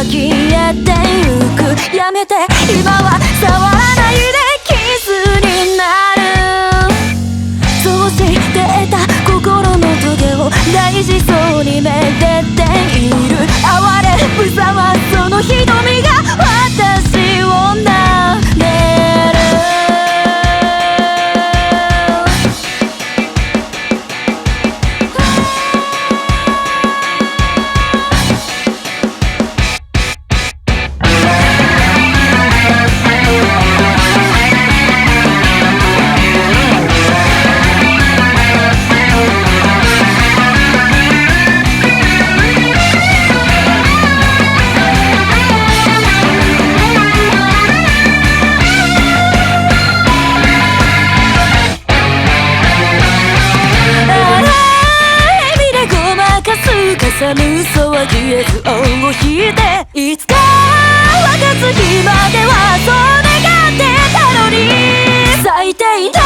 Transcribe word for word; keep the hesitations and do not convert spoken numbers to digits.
は消えてゆく。やめて今は触らないで傷になる。そうして得た心のトゲを大事そうにめでている。哀れ無様その瞳が私をなめる。寒さは消えず尾を引いて、いつか渡す日まではそう願ってたのに、最低だ